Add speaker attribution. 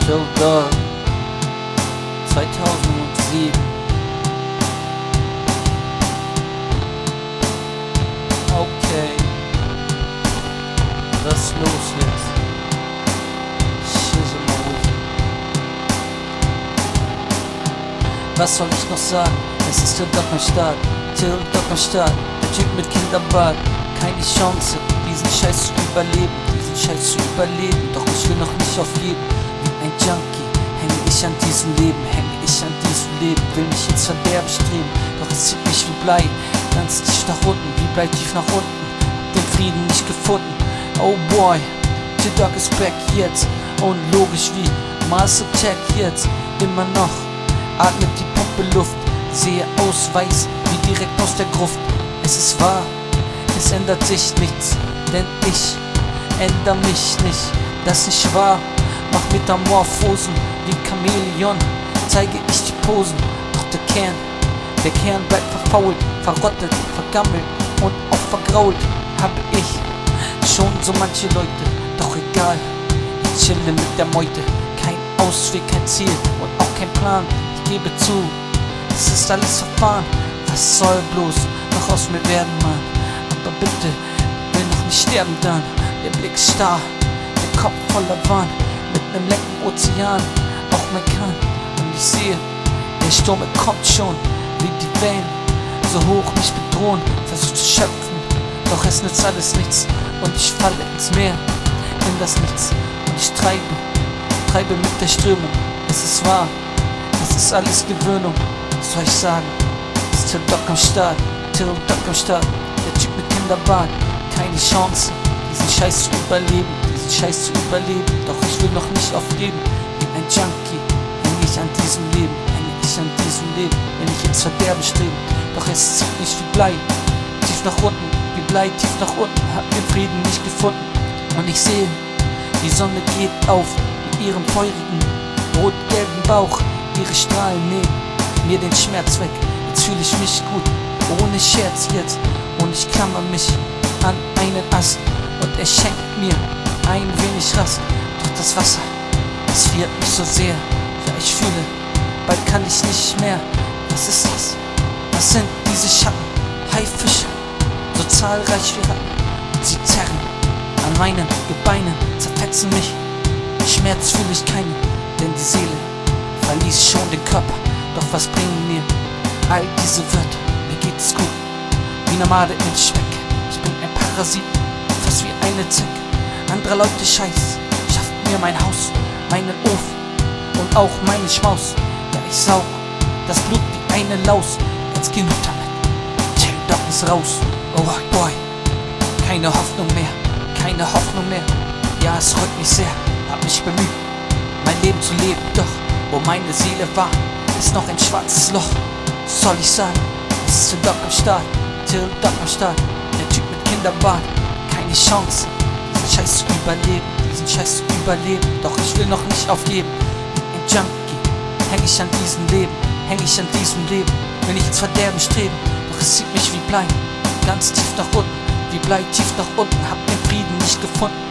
Speaker 1: Till Dog 2007. Okay, was ist los jetzt? Schisselmose. Was soll ich noch sagen? Es ist Till Dog am Start. Till Dog am Start. Der Typ mit Kinderbart. Keine Chance, diesen Scheiß zu überleben. Doch ich will noch nicht aufgeben. Wie ein Junkie hänge ich an diesem Leben. Will mich ins Verderben streben. Doch es zieht mich wie Blei ganz tief nach unten. Wie Blei tief nach unten. Den Frieden nicht gefunden. Oh boy, Till Dog ist back jetzt. Unlogisch wie Mars Attack jetzt. Immer noch atmet die Pumpe Luft. Sehe aus weiß wie direkt aus der Gruft. Es ist wahr, es ändert sich nichts, denn ich ändere mich nicht. Das ist nicht wahr, mach Metamorphosen wie Chamäleon, zeige ich die Posen. Doch der Kern bleibt verfault, verrottet, vergammelt und auch vergrault. Habe ich schon so manche Leute, doch egal, ich chille mit der Meute. Kein Ausweg, kein Ziel und auch kein Plan. Ich gebe zu, es ist alles verfahren. Was soll bloß noch aus mir werden, Mann? Aber bitte, will noch nicht sterben dann. Der Blick starr, der Kopf voller Wahn. Mit nem lecken Ozean, auch mein Kahn. Und ich sehe, der Sturm kommt schon, wie die Wellen so hoch mich bedrohen. Versuch zu schöpfen, doch es nützt alles nichts. Und ich falle ins Meer, in das Nichts. Und ich treibe mit der Strömung. Es ist wahr, es ist alles Gewöhnung. Was soll ich sagen? Es ist Till Dog am Start. Till Dog am Start. Der Typ mit Kinderbart. Keine Chance, diesen Scheiß zu überleben. Doch ich will noch nicht aufgeben. Wie ein Junkie hänge ich an diesem Leben. Wenn ich ins Verderben strebe. Doch es zieht mich wie Blei tief nach unten. Wie Blei tief nach unten. Hab den Frieden nicht gefunden. Und ich sehe, die Sonne geht auf mit ihrem feurigen, rot-gelben Bauch. Ihre Strahlen nehmen mir den Schmerz weg. Jetzt fühle ich mich gut, ohne Scherz jetzt. Und ich klammer mich an einen Ast. Und er schenkt mir ein wenig Rast. Doch das Wasser, es friert mich so sehr. Ja, ich fühle, bald kann ich nicht mehr. Was ist das? Was sind diese Schatten? Haifische, so zahlreich wie Ratten. Und sie zerren an meinen Gebeinen, zerfetzen mich. Schmerz fühle ich keinen, denn die Seele verließ schon den Körper. Doch was bringen mir all diese Wörter? Mir geht es gut, wie Nomade im Speck. Ich bin ein Parasit, fast wie eine Zecke. Andere Leute Scheiß, schafft mir mein Haus, meinen Ofen und auch meinen Schmaus. Ja, ich saug das Blut wie eine Laus. Jetzt genug damit, Till Dog ist raus. Oh boy, keine Hoffnung mehr. Ja, es freut mich sehr, hab mich bemüht, mein Leben zu leben. Doch, wo meine Seele war, ist noch ein schwarzes Loch. Soll ich sagen, es ist Till Dog am Start. Der Typ mit Kinderbart. Keine Chance, diesen Scheiß zu überleben. Doch ich will noch nicht aufgeben. Ein Junkie, häng ich an diesem Leben. Will ich ins Verderben streben. Doch es zieht mich wie Blei, ganz tief nach unten. Wie Blei tief nach unten, hab den Frieden nicht gefunden.